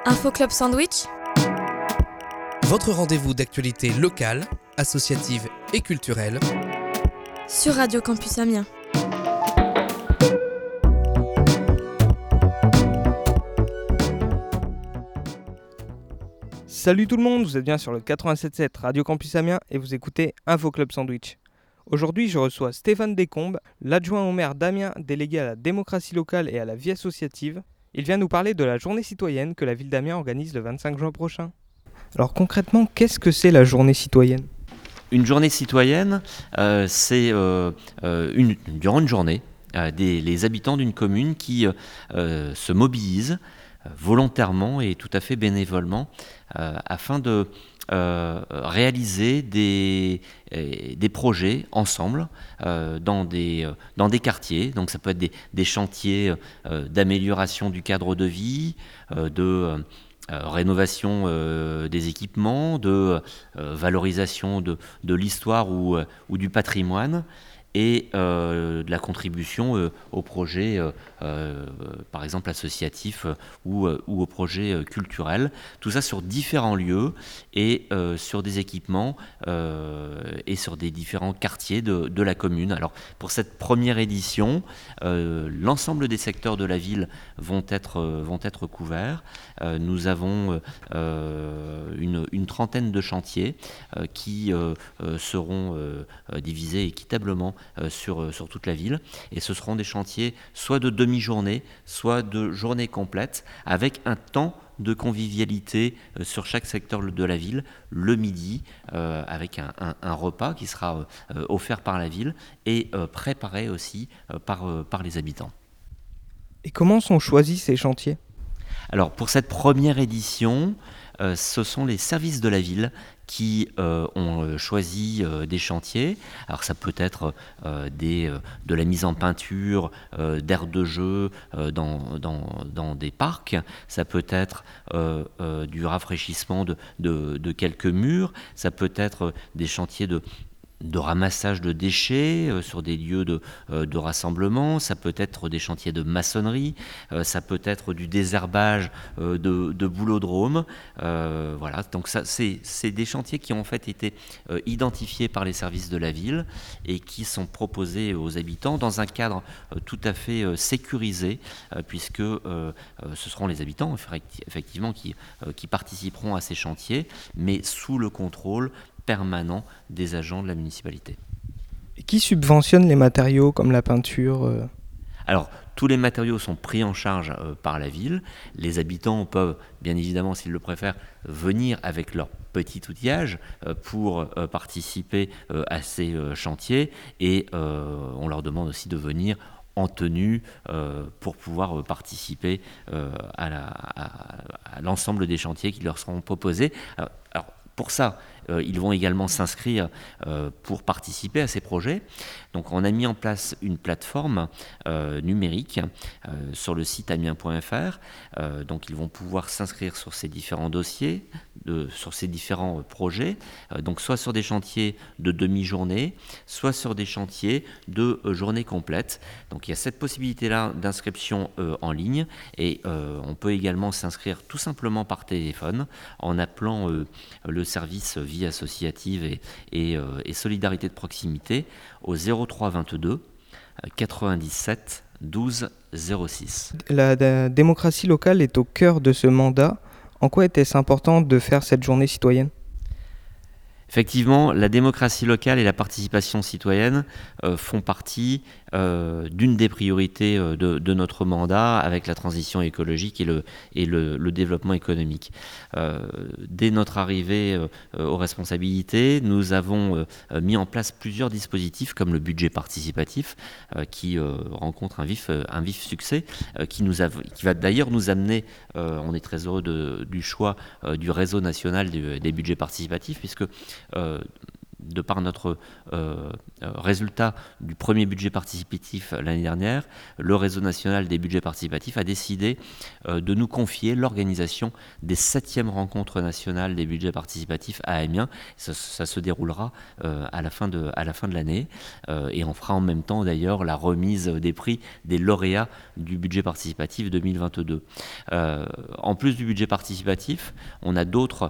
Info Club Sandwich, votre rendez-vous d'actualité locale, associative et culturelle sur Radio Campus Amiens. Salut tout le monde, vous êtes bien sur le 87.7 Radio Campus Amiens et vous écoutez Info Club Sandwich. Aujourd'hui, je reçois Stéphane Descombes, l'adjoint au maire d'Amiens, délégué à la démocratie locale et à la vie associative. Il vient nous parler de la journée citoyenne que la ville d'Amiens organise le 25 juin prochain. Alors concrètement, qu'est-ce que c'est la journée citoyenne ? Une journée citoyenne, c'est durant une journée, les habitants d'une commune qui se mobilisent volontairement et tout à fait bénévolement afin de réaliser des projets ensemble dans des quartiers. Donc ça peut être des chantiers d'amélioration du cadre de vie, de rénovation des équipements, de valorisation de l'histoire ou du patrimoine, et de la contribution aux projets, par exemple associatifs ou aux projets culturels. Tout ça sur différents lieux et sur des équipements et sur des différents quartiers de la commune. Alors pour cette première édition, l'ensemble des secteurs de la ville vont être couverts. Nous avons une trentaine de chantiers qui seront divisés équitablement sur toute la ville, et ce seront des chantiers soit de demi-journée, soit de journée complète, avec un temps de convivialité sur chaque secteur de la ville, le midi, avec un repas qui sera offert par la ville et préparé aussi par les habitants. Et comment sont choisis ces chantiers ? Alors pour cette première édition, ce sont les services de la ville qui ont choisi des chantiers. Alors ça peut être de la mise en peinture, d'aires de jeu dans des parcs, ça peut être du rafraîchissement de quelques murs, ça peut être des chantiers de ramassage de déchets sur des lieux de rassemblement, ça peut être des chantiers de maçonnerie, ça peut être du désherbage de boulodrome. Voilà, donc ça, c'est des chantiers qui ont en fait été identifiés par les services de la ville et qui sont proposés aux habitants dans un cadre tout à fait sécurisé, puisque ce seront les habitants effectivement qui participeront à ces chantiers, mais sous le contrôle permanent des agents de la municipalité. Et qui subventionne les matériaux comme la peinture Alors, tous les matériaux sont pris en charge par la ville. Les habitants peuvent, bien évidemment, s'ils le préfèrent, venir avec leur petit outillage pour participer à ces chantiers, et on leur demande aussi de venir en tenue pour pouvoir participer à l'ensemble des chantiers qui leur seront proposés. Alors pour ça, ils vont également s'inscrire pour participer à ces projets. Donc on a mis en place une plateforme numérique sur le site amiens.fr. Donc ils vont pouvoir s'inscrire sur ces différents dossiers, sur ces différents projets, donc soit sur des chantiers de demi-journée, soit sur des chantiers de journée complète. Donc il y a cette possibilité-là d'inscription en ligne, et on peut également s'inscrire tout simplement par téléphone en appelant le service vie associative et solidarité de proximité au 03 22 97 12 06. La démocratie locale est au cœur de ce mandat. En quoi était-ce important de faire cette journée citoyenne ? Effectivement, la démocratie locale et la participation citoyenne font partie d'une des priorités de notre mandat, avec la transition écologique et le développement économique. Dès notre arrivée aux responsabilités, nous avons mis en place plusieurs dispositifs comme le budget participatif qui rencontre un vif succès, qui va d'ailleurs nous amener, on est très heureux du choix du réseau national des budgets participatifs, puisque de par notre résultat du premier budget participatif l'année dernière, le réseau national des budgets participatifs a décidé de nous confier l'organisation des 7e rencontres nationales des budgets participatifs à Amiens. Ça se déroulera à la fin de l'année et on fera en même temps d'ailleurs la remise des prix des lauréats du budget participatif 2022. En plus du budget participatif, on a d'autres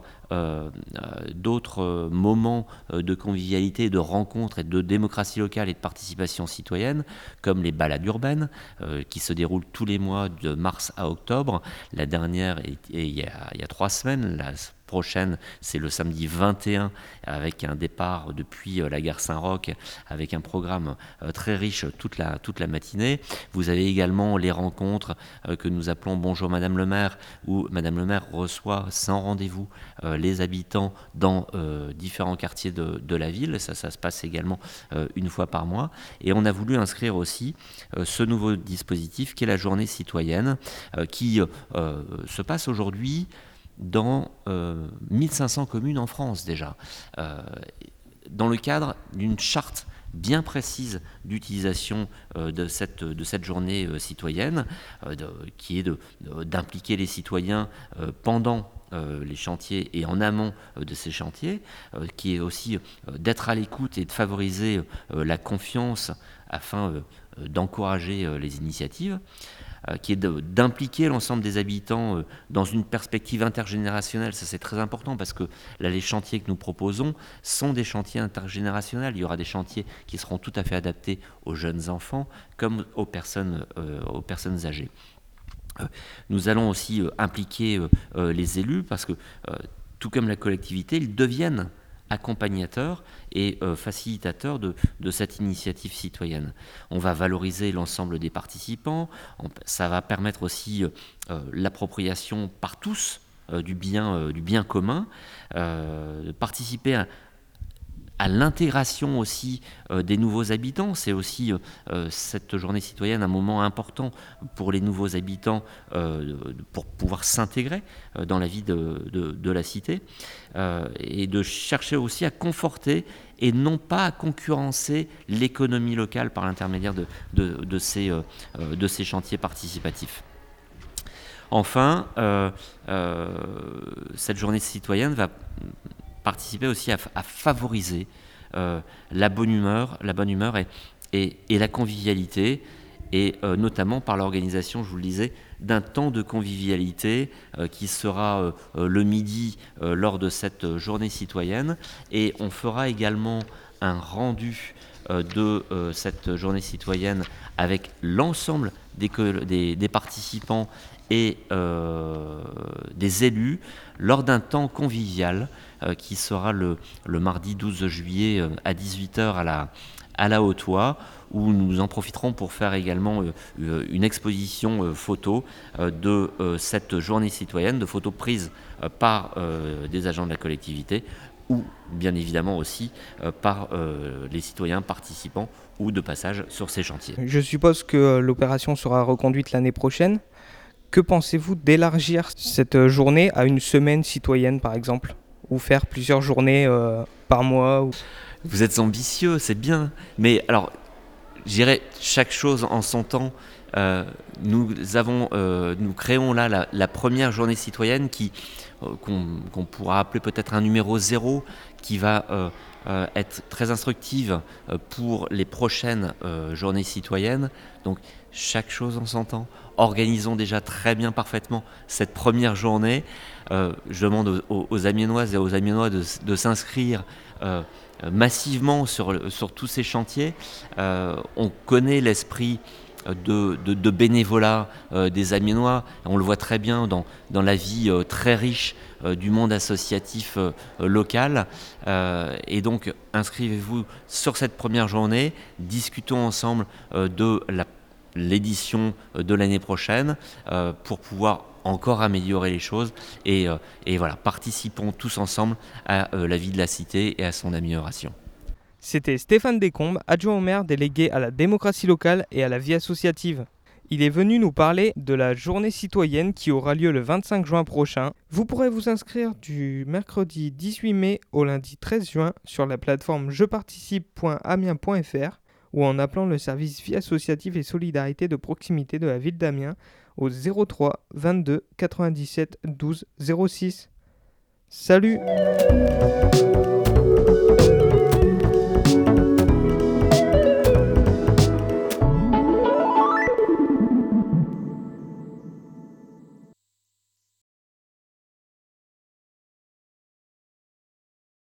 moments de convivialité, de rencontres et de démocratie locale et de participation citoyenne, comme les balades urbaines qui se déroulent tous les mois de mars à octobre. La dernière il y a 3 semaines, la prochaine c'est le samedi 21 avec un départ depuis la gare Saint-Roch avec un programme très riche toute la matinée. Vous avez également les rencontres que nous appelons Bonjour Madame le maire, où Madame le maire reçoit sans rendez-vous les habitants dans différents quartiers de la ville. Ça se passe également une fois par mois. Et on a voulu inscrire aussi ce nouveau dispositif qui est la journée citoyenne qui se passe aujourd'hui dans 1500 communes en France déjà, dans le cadre d'une charte bien précise d'utilisation de cette journée citoyenne, qui est d'impliquer les citoyens pendant les chantiers et en amont de ces chantiers, qui est aussi d'être à l'écoute et de favoriser la confiance afin d'encourager les initiatives, qui est d'impliquer l'ensemble des habitants dans une perspective intergénérationnelle. Ça, c'est très important parce que là, les chantiers que nous proposons sont des chantiers intergénérationnels. Il y aura des chantiers qui seront tout à fait adaptés aux jeunes enfants comme aux personnes âgées. Nous allons aussi impliquer les élus parce que, tout comme la collectivité, ils deviennent accompagnateurs et facilitateurs de cette initiative citoyenne. On va valoriser l'ensemble des participants, ça va permettre aussi l'appropriation par tous du bien commun, de participer à l'intégration aussi des nouveaux habitants. C'est aussi cette journée citoyenne un moment important pour les nouveaux habitants pour pouvoir s'intégrer dans la vie de la cité et de chercher aussi à conforter et non pas à concurrencer l'économie locale par l'intermédiaire de ces chantiers participatifs. Enfin, cette journée citoyenne va participer aussi à favoriser la bonne humeur et la convivialité, et notamment par l'organisation, je vous le disais, d'un temps de convivialité qui sera le midi lors de cette journée citoyenne. Et on fera également un rendu de cette journée citoyenne avec l'ensemble des participants et des élus lors d'un temps convivial qui sera le mardi 12 juillet à 18h à la Haute-Oie, où nous en profiterons pour faire également une exposition photo de cette journée citoyenne, de photos prises par des agents de la collectivité ou bien évidemment aussi par les citoyens participants ou de passage sur ces chantiers. Je suppose que l'opération sera reconduite l'année prochaine. Que pensez-vous d'élargir cette journée à une semaine citoyenne par exemple, ou faire plusieurs journées par mois Vous êtes ambitieux, c'est bien, mais alors je dirais chaque chose en son temps. Nous créons là la première journée citoyenne qu'on pourra appeler peut-être un numéro 0, qui va être très instructive pour les prochaines journées citoyennes. Donc chaque chose en son temps. Organisons déjà très bien, parfaitement cette première journée. Je demande aux Amiénoises et aux Amiénois de s'inscrire massivement sur tous ces chantiers. On connaît l'esprit de bénévolat des Amiénois. On le voit très bien dans la vie très riche du monde associatif local. Et donc, inscrivez-vous sur cette première journée. Discutons ensemble de l'édition de l'année prochaine pour pouvoir encore améliorer les choses. Et voilà, participons tous ensemble à la vie de la cité et à son amélioration. C'était Stéphane Descombes, adjoint au maire délégué à la démocratie locale et à la vie associative. Il est venu nous parler de la journée citoyenne qui aura lieu le 25 juin prochain. Vous pourrez vous inscrire du mercredi 18 mai au lundi 13 juin sur la plateforme jeparticipe.amiens.fr ou en appelant le service vie associative et solidarité de proximité de la ville d'Amiens au 03 22 97 12 06. Salut!